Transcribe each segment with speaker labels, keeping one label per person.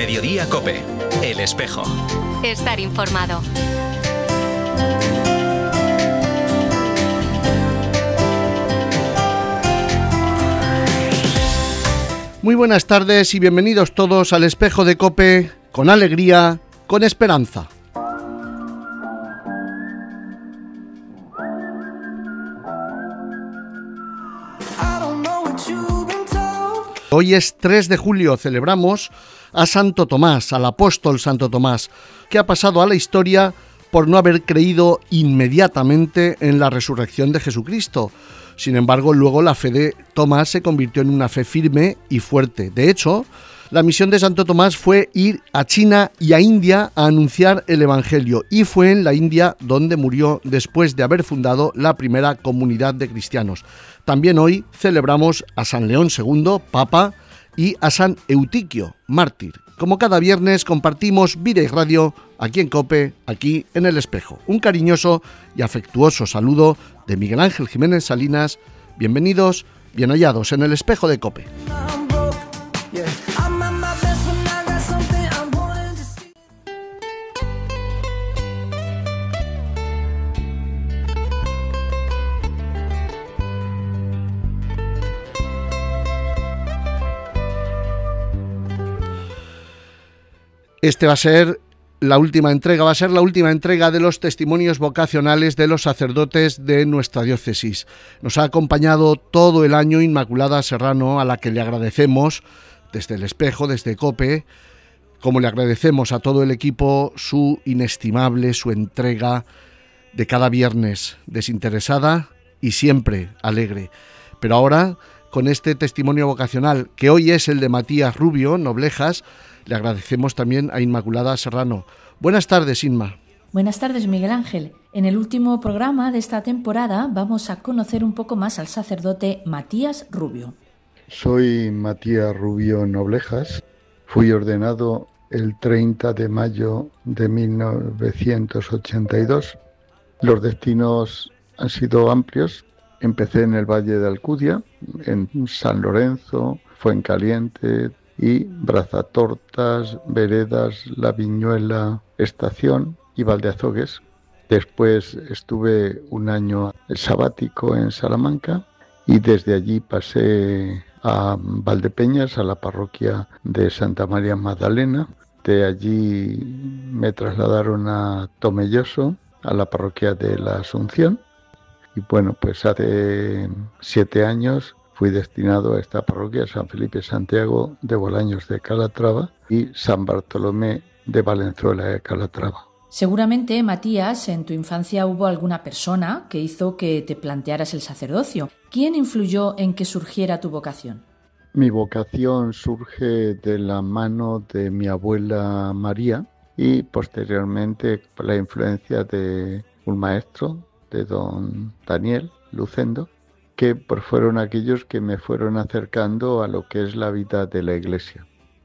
Speaker 1: Mediodía COPE. El Espejo.
Speaker 2: Estar informado.
Speaker 3: Muy buenas tardes y bienvenidos todos al Espejo de COPE, con alegría, con esperanza. Hoy es 3 de julio, celebramos a Santo Tomás, al apóstol Santo Tomás, que ha pasado a la historia por no haber creído inmediatamente en la resurrección de Jesucristo. Sin embargo, luego la fe de Tomás se convirtió en una fe firme y fuerte. De hecho, la misión de Santo Tomás fue ir a China y a India a anunciar el Evangelio, y fue en la India donde murió después de haber fundado la primera comunidad de cristianos. También hoy celebramos a San León II, Papa, y a San Eutiquio, mártir. Como cada viernes compartimos vida y radio aquí en COPE, aquí en El Espejo. Un cariñoso y afectuoso saludo de Miguel Ángel Jiménez Salinas. Bienvenidos, bien hallados en El Espejo de COPE. Este va a ser la última entrega de los testimonios vocacionales de los sacerdotes de nuestra diócesis. Nos ha acompañado todo el año Inmaculada Serrano, a la que le agradecemos desde El Espejo, desde COPE, como le agradecemos a todo el equipo su inestimable, su entrega de cada viernes, desinteresada y siempre alegre. Pero ahora, con este testimonio vocacional, que hoy es el de Matías Rubio, Noblejas, le agradecemos también a Inmaculada Serrano. Buenas tardes, Inma.
Speaker 4: Buenas tardes, Miguel Ángel. En el último programa de esta temporada vamos a conocer un poco más al sacerdote Matías Rubio.
Speaker 5: Soy Matías Rubio Noblejas. Fui ordenado el 30 de mayo de 1982. Los destinos han sido amplios. Empecé en el Valle de Alcudia, en San Lorenzo, Fuencaliente y Brazatortas, Veredas, La Viñuela, Estación y Valdeazogues. Después estuve un año sabático en Salamanca y desde allí pasé a Valdepeñas, a la parroquia de Santa María Magdalena. De allí me trasladaron a Tomelloso, a la parroquia de la Asunción. Y bueno, pues hace 7 años fui destinado a esta parroquia, San Felipe Santiago de Bolaños de Calatrava y San Bartolomé de Valenzuela de Calatrava.
Speaker 4: Seguramente, Matías, en tu infancia hubo alguna persona que hizo que te plantearas el sacerdocio. ¿Quién influyó en que surgiera tu vocación?
Speaker 5: Mi vocación surge de la mano de mi abuela María y posteriormente por la influencia de un maestro, de don Daniel Lucendo, que fueron aquellos que me fueron acercando a lo que es la vida de la Iglesia.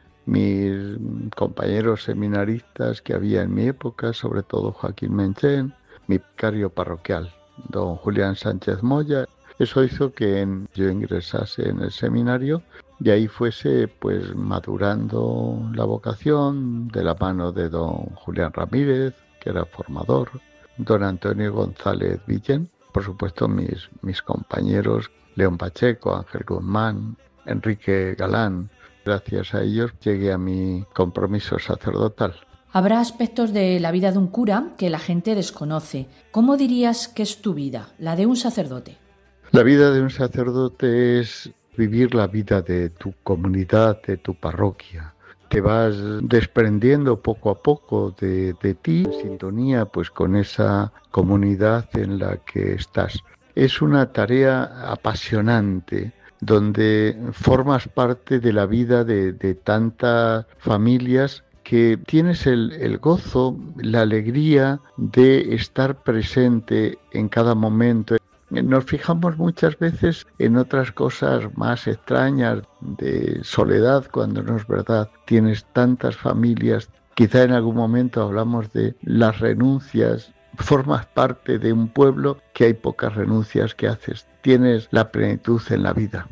Speaker 5: Mis compañeros seminaristas que había en mi época, sobre todo Joaquín Menchén, mi vicario parroquial, don Julián Sánchez Moya, eso hizo que yo ingresase en el seminario y ahí fuese pues madurando la vocación de la mano de don Julián Ramírez, que era formador, don Antonio González Villén, por supuesto mis compañeros León Pacheco, Ángel Guzmán, Enrique Galán. Gracias a ellos llegué a mi compromiso sacerdotal.
Speaker 4: Habrá aspectos de la vida de un cura que la gente desconoce. ¿Cómo dirías que es tu vida, la de un sacerdote?
Speaker 5: La vida de un sacerdote es vivir la vida de tu comunidad, de tu parroquia. Te vas desprendiendo poco a poco de ti, en sintonía pues con esa comunidad en la que estás. Es una tarea apasionante, donde formas parte de la vida de tantas familias que tienes el gozo, la alegría de estar presente en cada momento. Nos fijamos muchas veces en otras cosas más extrañas, de soledad, cuando no es verdad. Tienes tantas familias, quizá en algún momento hablamos de las renuncias. Formas parte de un pueblo que hay pocas renuncias que haces. Tienes la plenitud en la vida.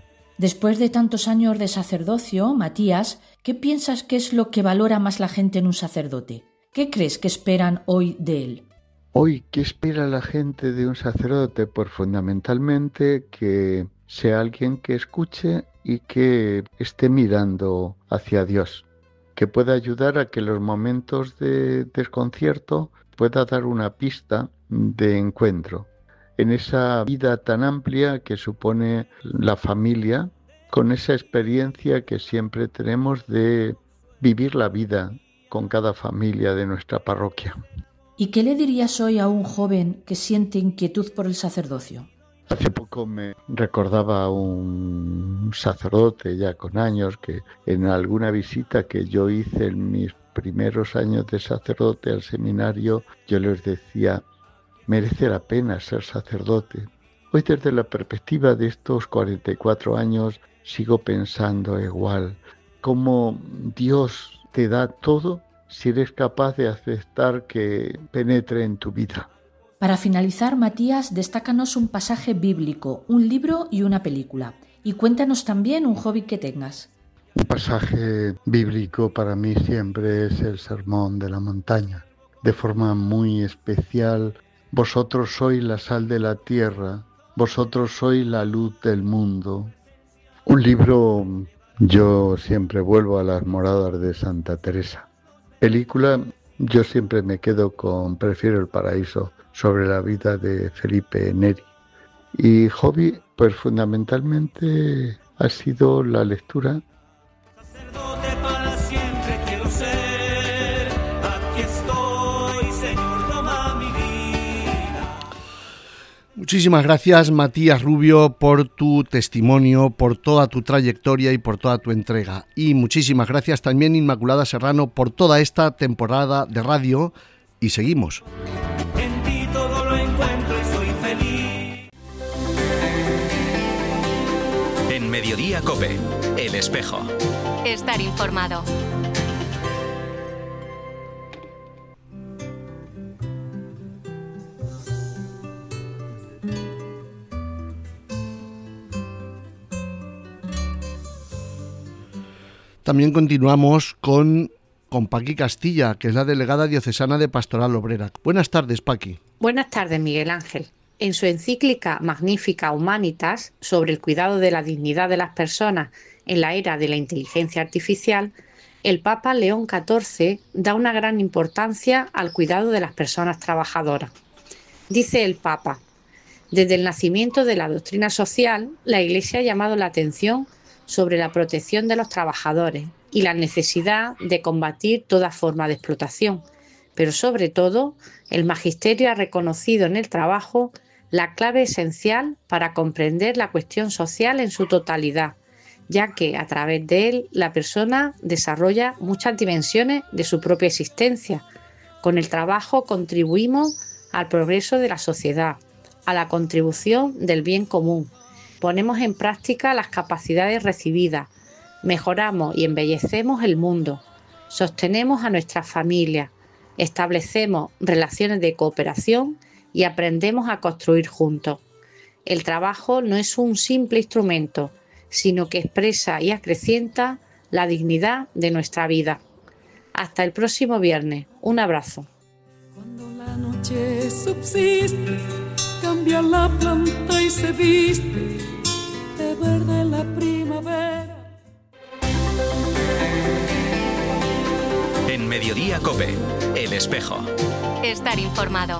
Speaker 4: Después de tantos años de sacerdocio, Matías, ¿qué piensas que es lo que valora más la gente en un sacerdote? ¿Qué crees que esperan hoy de él?
Speaker 5: Hoy, ¿qué espera la gente de un sacerdote? Pues fundamentalmente que sea alguien que escuche y que esté mirando hacia Dios, que pueda ayudar a que en los momentos de desconcierto pueda dar una pista de encuentro en esa vida tan amplia que supone la familia, con esa experiencia que siempre tenemos de vivir la vida con cada familia de nuestra parroquia.
Speaker 4: ¿Y qué le dirías hoy a un joven que siente inquietud por el sacerdocio?
Speaker 5: Hace poco me recordaba un sacerdote ya con años que en alguna visita que yo hice en mis primeros años de sacerdote al seminario, yo les decía, merece la pena ser sacerdote. Hoy desde la perspectiva de estos 44 años sigo pensando igual, cómo Dios te da todo si eres capaz de aceptar que penetre en tu vida.
Speaker 4: Para finalizar, Matías, destácanos un pasaje bíblico, un libro y una película. Y cuéntanos también un hobby que tengas.
Speaker 5: Un pasaje bíblico para mí siempre es el Sermón de la Montaña. De forma muy especial, vosotros sois la sal de la tierra, vosotros sois la luz del mundo. Un libro, yo siempre vuelvo a las moradas de Santa Teresa. Película, yo siempre me quedo con Prefiero el paraíso, sobre la vida de Felipe Neri. Y hobby, pues fundamentalmente ha sido la lectura.
Speaker 6: Sacerdote para siempre quiero ser, aquí estoy, Señor, toma mi vida.
Speaker 3: Muchísimas gracias, Matías Rubio, por tu testimonio, por toda tu trayectoria y por toda tu entrega. Y muchísimas gracias también, Inmaculada Serrano, por toda esta temporada de radio. Y seguimos.
Speaker 6: En ti todo lo encuentro y soy feliz.
Speaker 1: En Mediodía COPE, El Espejo.
Speaker 2: Estar informado.
Speaker 3: También continuamos con Paqui Castilla, que es la delegada diocesana de Pastoral Obrera. Buenas tardes, Paqui.
Speaker 7: Buenas tardes, Miguel Ángel. En su encíclica Magnificat Humanitas sobre el cuidado de la dignidad de las personas en la era de la inteligencia artificial, el Papa León XIV da una gran importancia al cuidado de las personas trabajadoras. Dice el Papa, desde el nacimiento de la doctrina social, la Iglesia ha llamado la atención sobre la protección de los trabajadores y la necesidad de combatir toda forma de explotación, pero sobre todo el magisterio ha reconocido en el trabajo la clave esencial para comprender la cuestión social en su totalidad, ya que a través de él la persona desarrolla muchas dimensiones de su propia existencia. Con el trabajo contribuimos al progreso de la sociedad, a la contribución del bien común. Ponemos en práctica las capacidades recibidas, mejoramos y embellecemos el mundo, sostenemos a nuestras familias, establecemos relaciones de cooperación y aprendemos a construir juntos. El trabajo no es un simple instrumento, sino que expresa y acrecienta la dignidad de nuestra vida. Hasta el próximo viernes. Un abrazo.
Speaker 8: Cuando la noche subsiste, cambia la planta y se viste de verde la primavera.
Speaker 1: En Mediodía COPE, El Espejo.
Speaker 2: Estar informado.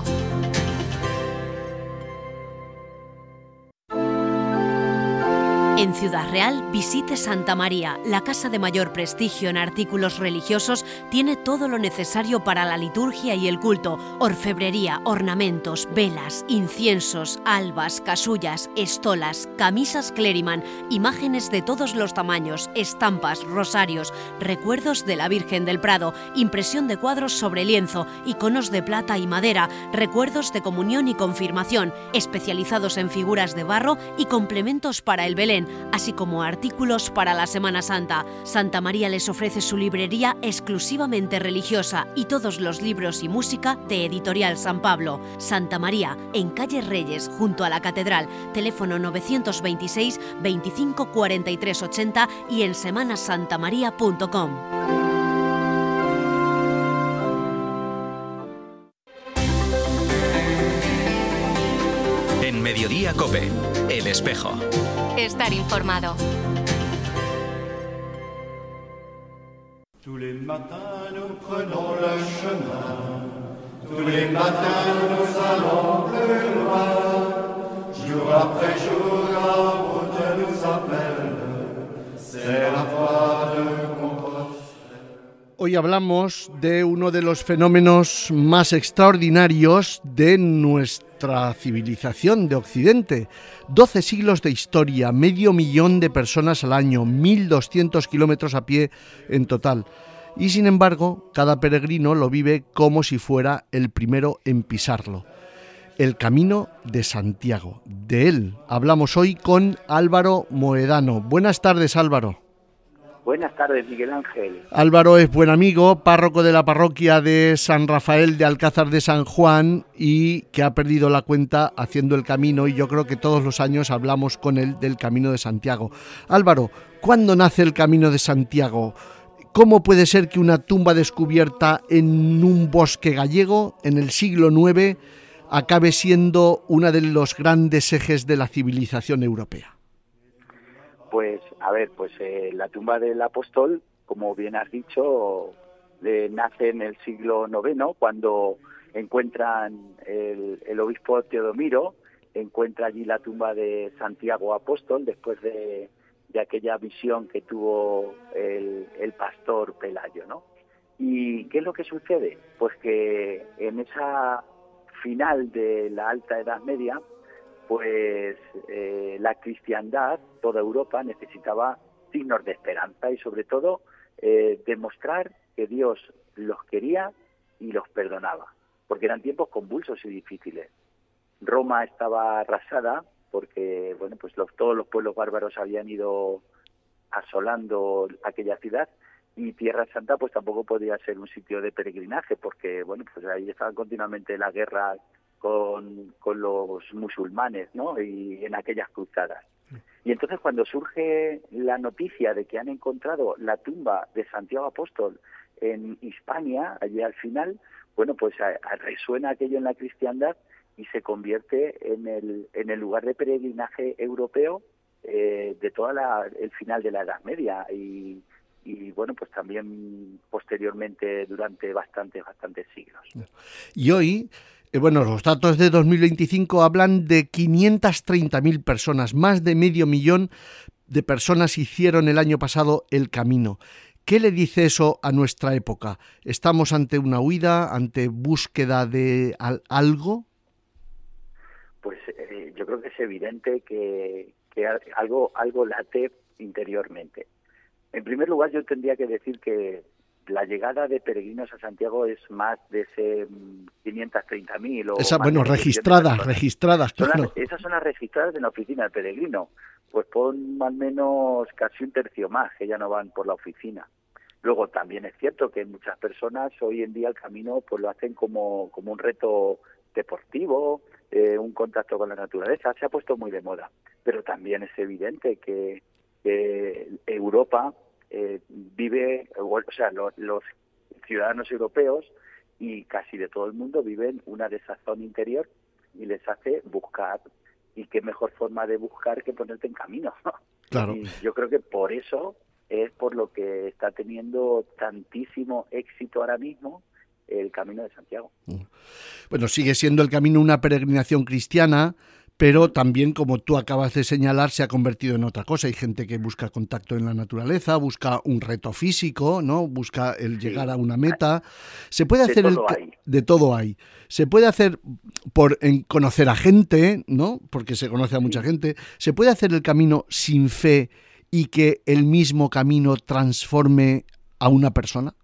Speaker 9: En Ciudad Real, visite Santa María. La casa de mayor prestigio en artículos religiosos tiene todo lo necesario para la liturgia y el culto. Orfebrería, ornamentos, velas, inciensos, albas, casullas, estolas, camisas Cleriman, imágenes de todos los tamaños, estampas, rosarios, recuerdos de la Virgen del Prado, impresión de cuadros sobre lienzo, iconos de plata y madera, recuerdos de comunión y confirmación, especializados en figuras de barro y complementos para el Belén. Jerusalén, así como artículos para la Semana Santa. Santa María les ofrece su librería exclusivamente religiosa y todos los libros y música de Editorial San Pablo. Santa María, en calle Reyes, junto a la Catedral, teléfono 926 25 43 80 y en semanasantamaria.com.
Speaker 1: En Mediodía COPE, El Espejo.
Speaker 2: Estar informado.
Speaker 10: Tous les matins nous prenons le chemin, tous les matins nous allons plus loin, jour après jour la route nous appelle, c'est la voie de Compostelle.
Speaker 3: Hoy hablamos de uno de los fenómenos más extraordinarios de nuestra civilización de Occidente. 12 siglos de historia, 500.000 de personas al año, 1.200 kilómetros a pie en total. Y sin embargo, cada peregrino lo vive como si fuera el primero en pisarlo. El Camino de Santiago. De él hablamos hoy con Álvaro Moedano. Buenas tardes, Álvaro.
Speaker 11: Buenas tardes, Miguel Ángel.
Speaker 3: Álvaro es buen amigo, párroco de la parroquia de San Rafael de Alcázar de San Juan y que ha perdido la cuenta haciendo el camino, y yo creo que todos los años hablamos con él del Camino de Santiago. Álvaro, ¿cuándo nace el Camino de Santiago? ¿Cómo puede ser que una tumba descubierta en un bosque gallego en el siglo IX acabe siendo uno de los grandes ejes de la civilización europea?
Speaker 11: Pues, a ver, la tumba del apóstol, como bien has dicho, nace en el siglo IX, cuando encuentran el obispo Teodomiro, encuentra allí la tumba de Santiago Apóstol, después de aquella visión que tuvo el pastor Pelayo, ¿no? ¿Y qué es lo que sucede? Pues que en esa final de la Alta Edad Media, pues la cristiandad, toda Europa, necesitaba signos de esperanza y sobre todo demostrar que Dios los quería y los perdonaba, porque eran tiempos convulsos y difíciles. Roma estaba arrasada porque todos los pueblos bárbaros habían ido asolando aquella ciudad, y Tierra Santa pues tampoco podía ser un sitio de peregrinaje, porque ahí estaban continuamente las guerras con los musulmanes, ¿no? Y en aquellas cruzadas. Y entonces cuando surge la noticia de que han encontrado la tumba de Santiago Apóstol en Hispania, allí al final, resuena aquello en la cristiandad y se convierte en el lugar de peregrinaje europeo de toda el final de la Edad Media y también posteriormente durante bastantes siglos.
Speaker 3: Y hoy, los datos de 2025 hablan de 530.000 personas, más de 500.000 de personas hicieron el año pasado el camino. ¿Qué le dice eso a nuestra época? ¿Estamos ante una huida, ante búsqueda de algo?
Speaker 11: Pues yo creo que es evidente que algo late interiormente. En primer lugar, yo tendría que decir que la llegada de peregrinos a Santiago es más de ese 530.000
Speaker 3: registradas. Claro.
Speaker 11: Esas son las registradas en la oficina del peregrino. Pues pon al menos casi un tercio más que ya no van por la oficina. Luego también es cierto que muchas personas hoy en día el camino pues lo hacen como un reto deportivo, un contacto con la naturaleza. Se ha puesto muy de moda. Pero también es evidente que Europa vive, los ciudadanos europeos y casi de todo el mundo viven una desazón interior y les hace buscar, y qué mejor forma de buscar que ponerte en camino.
Speaker 3: Claro.
Speaker 11: Y yo creo que por eso es por lo que está teniendo tantísimo éxito ahora mismo el Camino de Santiago.
Speaker 3: Bueno, sigue siendo el camino una peregrinación cristiana, pero también, como tú acabas de señalar, se ha convertido en otra cosa. Hay gente que busca contacto en la naturaleza, busca un reto físico, ¿no? Busca el llegar a una meta. Se puede hacer de todo hay. Se puede hacer por conocer a gente, ¿no? Porque se conoce a mucha gente. Se puede hacer el camino sin fe y que el mismo camino transforme a una persona.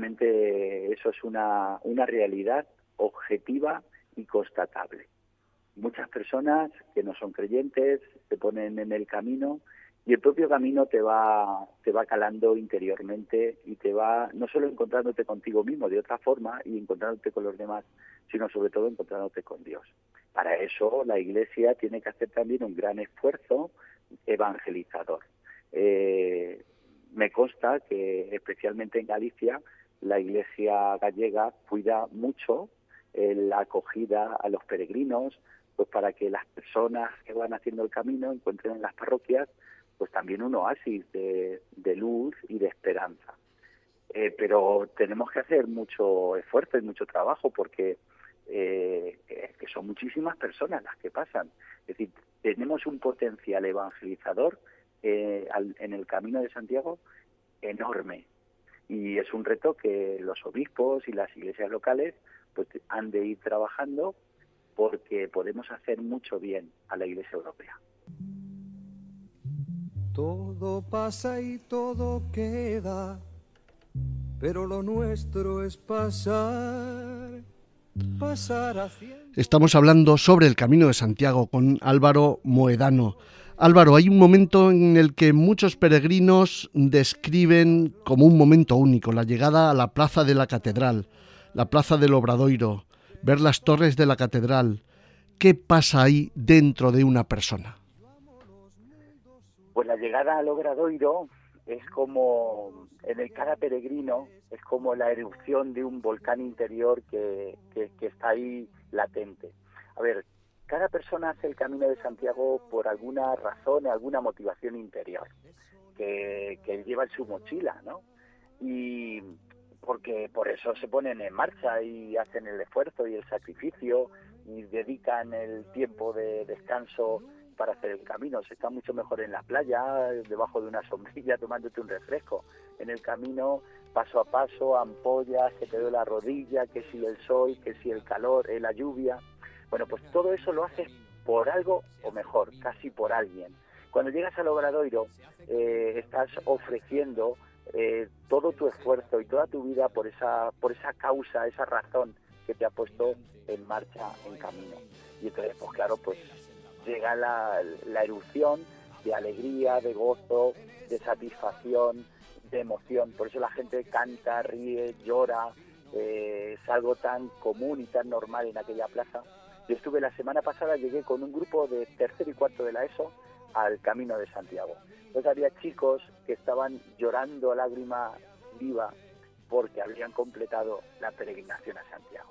Speaker 11: Ciertamente eso es una realidad objetiva y constatable. muchas personas que no son creyentes te ponen en el camino y el propio camino te va calando interiormente y te va no solo encontrándote contigo mismo de otra forma y encontrándote con los demás, sino sobre todo encontrándote con Dios. Para eso la Iglesia tiene que hacer también un gran esfuerzo evangelizador. Me consta que especialmente en Galicia la Iglesia gallega cuida mucho la acogida a los peregrinos, pues para que las personas que van haciendo el camino encuentren en las parroquias pues también un oasis de luz y de esperanza. Pero tenemos que hacer mucho esfuerzo y mucho trabajo porque que son muchísimas personas las que pasan. Es decir, tenemos un potencial evangelizador en el Camino de Santiago enorme. Y es un reto que los obispos y las iglesias locales pues han de ir trabajando porque podemos hacer mucho bien a la Iglesia europea.
Speaker 8: Todo pasa y todo queda, pero lo nuestro es pasar haciendo.
Speaker 3: Estamos hablando sobre el Camino de Santiago con Álvaro Moedano. Álvaro, hay un momento en el que muchos peregrinos describen como un momento único, la llegada a la plaza de la catedral, la plaza del Obradoiro, ver las torres de la catedral. ¿Qué pasa ahí dentro de una persona?
Speaker 11: Pues la llegada al Obradoiro es como, cada peregrino, es como la erupción de un volcán interior que está ahí latente. A ver, cada persona hace el Camino de Santiago por alguna razón, alguna motivación interior que lleva en su mochila, ¿no? Y porque por eso se ponen en marcha y hacen el esfuerzo y el sacrificio y dedican el tiempo de descanso para hacer el camino. Se está mucho mejor en la playa, debajo de una sombrilla, tomándote un refresco. En el camino, paso a paso, ampollas, que te duele la rodilla, que si el sol, que si el calor, la lluvia. Bueno, pues todo eso lo haces por algo, o mejor, casi por alguien. Cuando llegas al Obradoiro, estás ofreciendo todo tu esfuerzo y toda tu vida por esa causa, esa razón que te ha puesto en marcha, en camino. Y entonces, pues claro, pues llega la erupción de alegría, de gozo, de satisfacción, de emoción. Por eso la gente canta, ríe, llora. Es algo tan común y tan normal en aquella plaza. Yo estuve la semana pasada, llegué con un grupo de tercero y cuarto de la ESO al Camino de Santiago. Entonces había chicos que estaban llorando a lágrima viva porque habían completado la peregrinación a Santiago.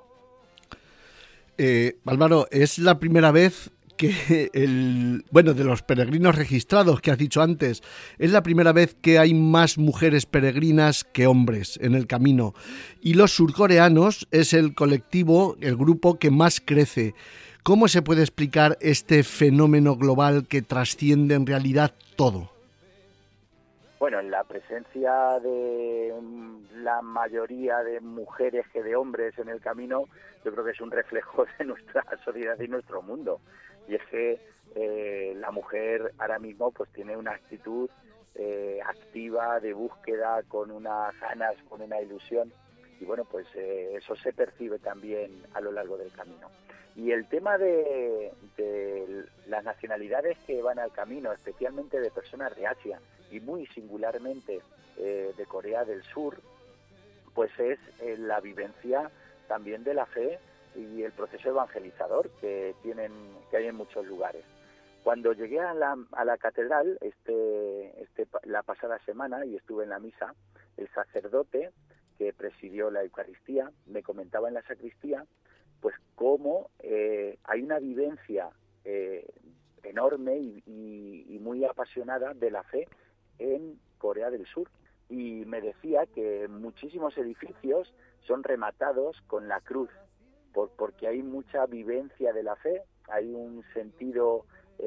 Speaker 3: Álvaro, es la primera vez que de los peregrinos registrados que has dicho antes, es la primera vez que hay más mujeres peregrinas que hombres en el camino. Y los surcoreanos es el colectivo, el grupo que más crece. ¿Cómo se puede explicar este fenómeno global que trasciende en realidad todo?
Speaker 11: Bueno, la presencia de la mayoría de mujeres que de hombres en el camino, yo creo que es un reflejo de nuestra sociedad y nuestro mundo. Y es que la mujer ahora mismo pues tiene una actitud activa, de búsqueda, con unas ganas, con una ilusión. Y bueno, pues eso se percibe también a lo largo del camino. Y el tema de las nacionalidades que van al camino, especialmente de personas de Asia y muy singularmente de Corea del Sur, pues es la vivencia también de la fe y el proceso evangelizador que hay en muchos lugares. Cuando llegué a la catedral la pasada semana y estuve en la misa, el sacerdote que presidió la Eucaristía me comentaba en la sacristía pues cómo hay una vivencia enorme y muy apasionada de la fe en Corea del Sur. Y me decía que muchísimos edificios son rematados con la cruz, porque hay mucha vivencia de la fe, hay un sentido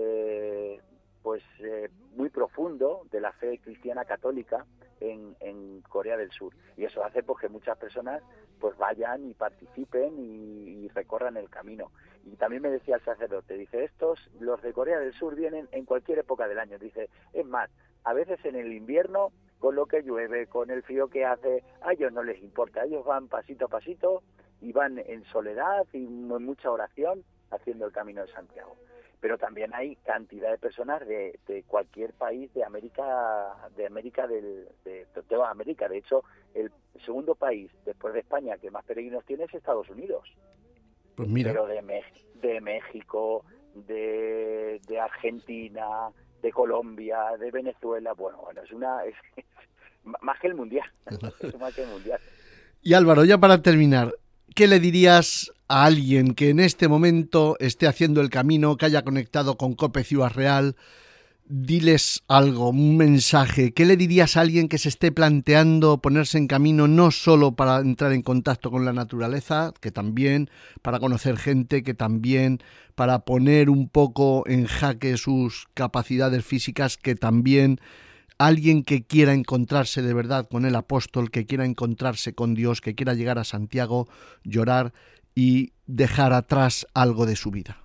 Speaker 11: muy profundo de la fe cristiana católica en Corea del Sur. Y eso hace pues que muchas personas pues vayan y participen y recorran el camino. Y también me decía el sacerdote, dice, los de Corea del Sur vienen en cualquier época del año. Dice, es más, a veces en el invierno, con lo que llueve, con el frío que hace, a ellos no les importa, ellos van pasito a pasito y van en soledad y en mucha oración haciendo el Camino de Santiago. Pero también hay cantidad de personas de cualquier país de América, de toda América. De hecho, el segundo país después de España que más peregrinos tiene es Estados Unidos.
Speaker 3: Pues mira.
Speaker 11: Pero de México, de Argentina, de Colombia, de Venezuela, bueno, es más que el mundial. Es más que el mundial.
Speaker 3: Y Álvaro, ya para terminar, ¿qué le dirías a alguien que en este momento esté haciendo el camino, que haya conectado con COPE Ciudad Real? Diles algo, un mensaje. ¿Qué le dirías a alguien que se esté planteando ponerse en camino no solo para entrar en contacto con la naturaleza, que también para conocer gente, que también para poner un poco en jaque sus capacidades físicas, que también alguien que quiera encontrarse de verdad con el apóstol, que quiera encontrarse con Dios, que quiera llegar a Santiago, llorar y dejar atrás algo de su vida?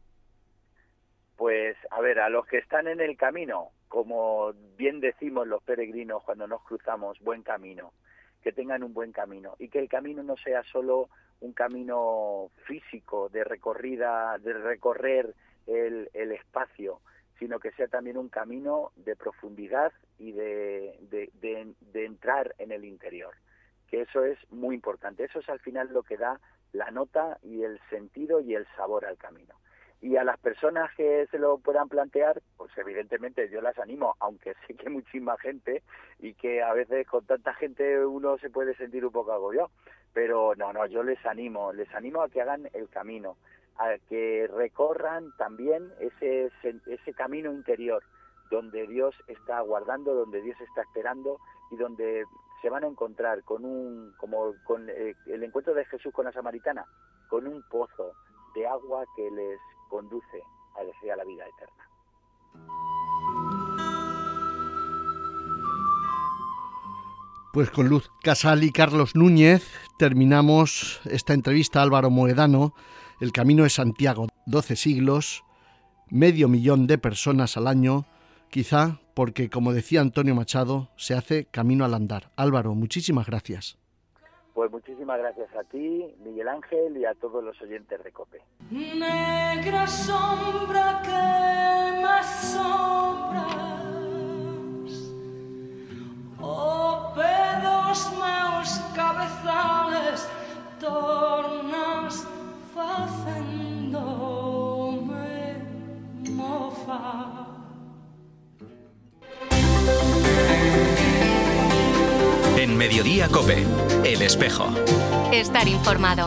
Speaker 11: Pues, a ver, a los que están en el camino, como bien decimos los peregrinos cuando nos cruzamos, buen camino, que tengan un buen camino y que el camino no sea solo un camino físico de recorrer el espacio, sino que sea también un camino de profundidad y de entrar en el interior, que eso es muy importante. Eso es al final lo que da la nota y el sentido y el sabor al camino. Y a las personas que se lo puedan plantear, pues evidentemente yo las animo, aunque sé que muchísima gente y que a veces con tanta gente uno se puede sentir un poco agobiado, pero no, yo les animo a que hagan el camino, a que recorran también ese camino interior donde Dios está aguardando, donde Dios está esperando y donde se van a encontrar con el encuentro de Jesús con la samaritana, con un pozo de agua que les conduce a la vida eterna.
Speaker 3: Pues con Luz Casal y Carlos Núñez terminamos esta entrevista a Álvaro Mohedano. El Camino de Santiago, 12 siglos, 500.000 de personas al año, quizá porque, como decía Antonio Machado, se hace camino al andar. Álvaro, muchísimas gracias.
Speaker 11: Pues muchísimas gracias a ti, Miguel Ángel, y a todos los oyentes de COPE.
Speaker 8: Negra sombra que me sombras, o pedos meus cabezales, tornas facéndome mofar.
Speaker 1: En Mediodía COPE, El Espejo.
Speaker 2: Estar informado.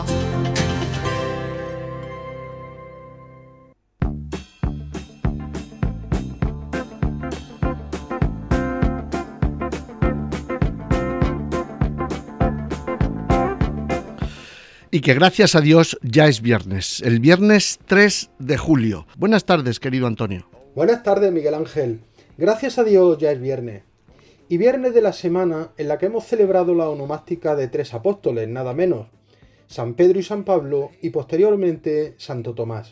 Speaker 3: Y que gracias a Dios ya es viernes, el viernes 3 de julio. Buenas tardes, querido Antonio.
Speaker 12: Buenas tardes, Miguel Ángel. Gracias a Dios ya es viernes. Y viernes de la semana en la que hemos celebrado la onomástica de 3 apóstoles, nada menos, San Pedro y San Pablo, y posteriormente Santo Tomás.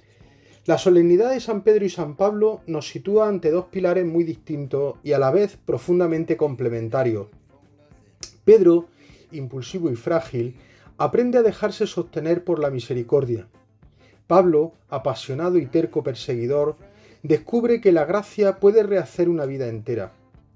Speaker 12: La solemnidad de San Pedro y San Pablo nos sitúa ante dos pilares muy distintos y a la vez profundamente complementarios. Pedro, impulsivo y frágil, aprende a dejarse sostener por la misericordia. Pablo, apasionado y terco perseguidor, descubre que la gracia puede rehacer una vida entera.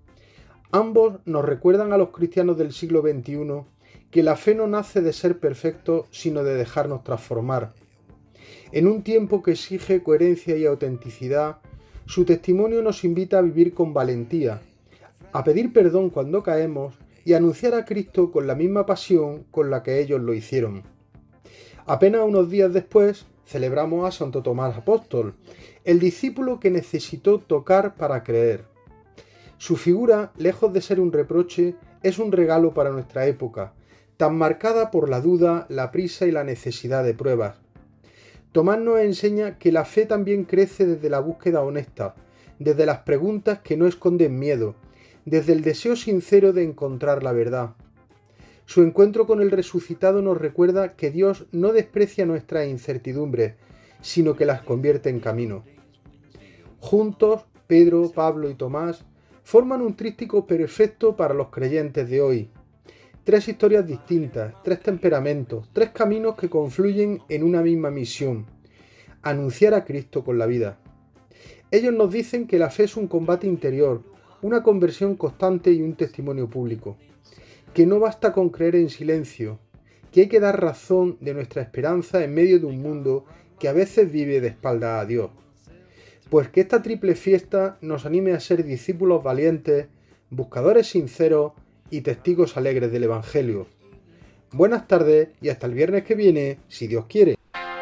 Speaker 12: Ambos nos recuerdan a los cristianos del siglo XXI que la fe no nace de ser perfectos, sino de dejarnos transformar. En un tiempo que exige coherencia y autenticidad, su testimonio nos invita a vivir con valentía, a pedir perdón cuando caemos y a anunciar a Cristo con la misma pasión con la que ellos lo hicieron. Apenas unos días después celebramos a Santo Tomás Apóstol, el discípulo que necesitó tocar para creer. Su figura, lejos de ser un reproche, es un regalo para nuestra época, tan marcada por la duda, la prisa y la necesidad de pruebas. Tomás nos enseña que la fe también crece desde la búsqueda honesta, desde las preguntas que no esconden miedo, desde el deseo sincero de encontrar la verdad. Su encuentro con el resucitado nos recuerda que Dios no desprecia nuestras incertidumbres, sino que las convierte en camino. Juntos, Pedro, Pablo y Tomás forman un tríptico perfecto para los creyentes de hoy. 3 historias distintas, 3 temperamentos, 3 caminos que confluyen en una misma misión. anunciar a Cristo con la vida. Ellos nos dicen que la fe es un combate interior, una conversión constante y un testimonio público, que no basta con creer en silencio, que hay que dar razón de nuestra esperanza en medio de un mundo que a veces vive de espaldas a Dios. Pues que esta triple fiesta nos anime a ser discípulos valientes, buscadores sinceros y testigos alegres del Evangelio. Buenas tardes y hasta el viernes que viene, si Dios quiere.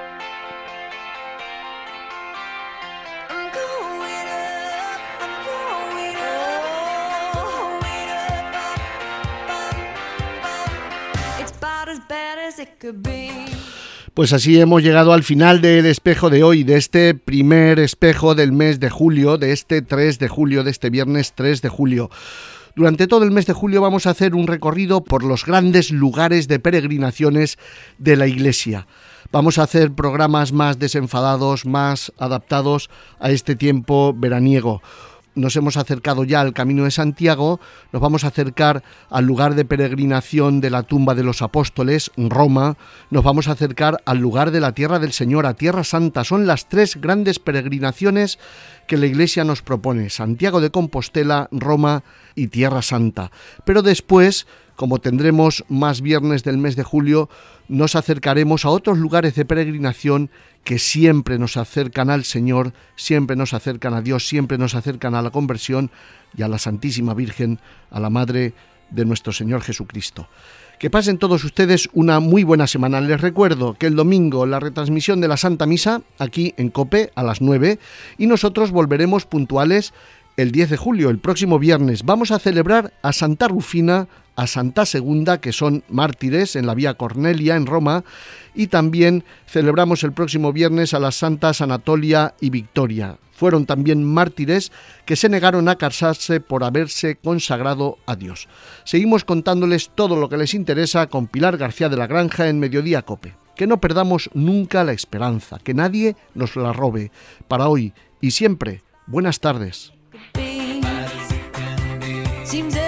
Speaker 3: Pues así hemos llegado al final del espejo de hoy, de este primer espejo del mes de julio, de este 3 de julio, de este viernes 3 de julio. Durante todo el mes de julio vamos a hacer un recorrido por los grandes lugares de peregrinaciones de la Iglesia. Vamos a hacer programas más desenfadados, más adaptados a este tiempo veraniego. Nos hemos acercado ya al Camino de Santiago, nos vamos a acercar al lugar de peregrinación de la tumba de los apóstoles, Roma, nos vamos a acercar al lugar de la Tierra del Señor, a Tierra Santa. Son las 3 grandes peregrinaciones que la Iglesia nos propone: Santiago de Compostela, Roma y Tierra Santa. Pero después, como tendremos más viernes del mes de julio, nos acercaremos a otros lugares de peregrinación que siempre nos acercan al Señor, siempre nos acercan a Dios, siempre nos acercan a la conversión y a la Santísima Virgen, a la Madre de nuestro Señor Jesucristo. Que pasen todos ustedes una muy buena semana. Les recuerdo que el domingo la retransmisión de la Santa Misa aquí en COPE a las 9 y nosotros volveremos puntuales el 10 de julio, el próximo viernes. Vamos a celebrar a Santa Rufina, a Santa Segunda, que son mártires en la Vía Cornelia en Roma, y también celebramos el próximo viernes a las santas Anatolia y Victoria. Fueron también mártires que se negaron a casarse por haberse consagrado a Dios. Seguimos contándoles todo lo que les interesa con Pilar García de la Granja en Mediodía COPE. Que no perdamos nunca la esperanza, que nadie nos la robe. Para hoy y siempre, buenas tardes.
Speaker 8: Seems